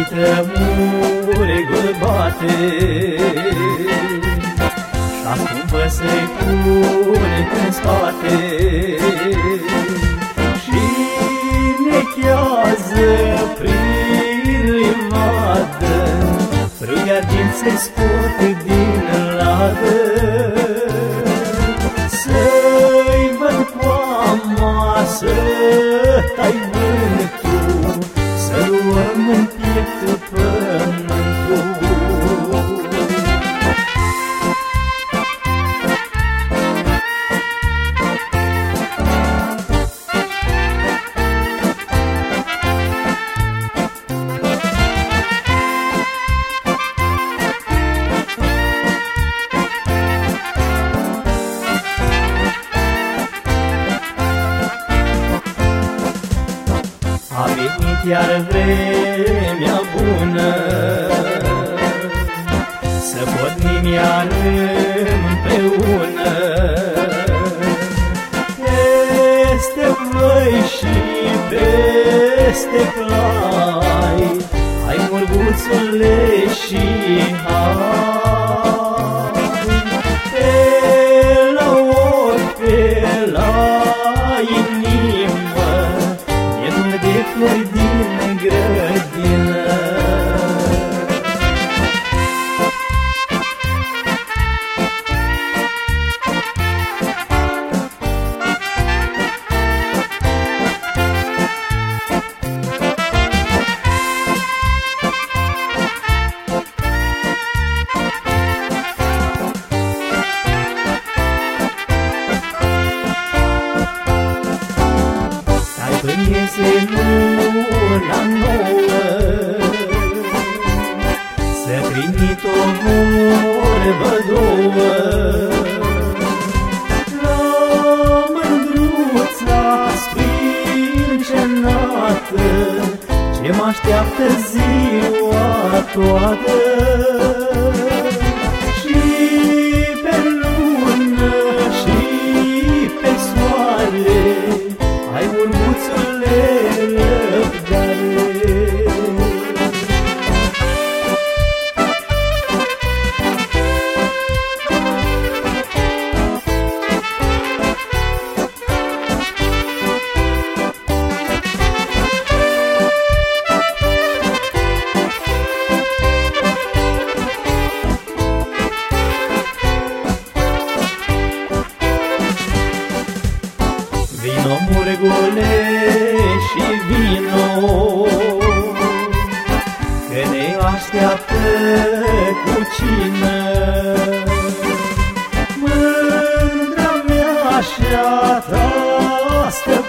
uită muregul bate, și-ascumpă să-i pune în spate, și nechează prin livadă, frâi argint se scot din ladă. Să-i văd coama, să tai vântul, să luăm în piept pământul. A venit iar vremea bună, să pornim iar împreună. Peste văi și peste clai, hai murguțule și hai. Pe la ochi, pe la inimă, de flori din grădină. Când iese luna nouă, să trimit o vorbă două la mândruța sprâncenată, ce m-așteaptă ziua toată. Și pe lună și pe soare, hai murguțule răbdare. Vino, muregule, și vino, că ne așteaptă cu cină. Mândra mea și-a ta,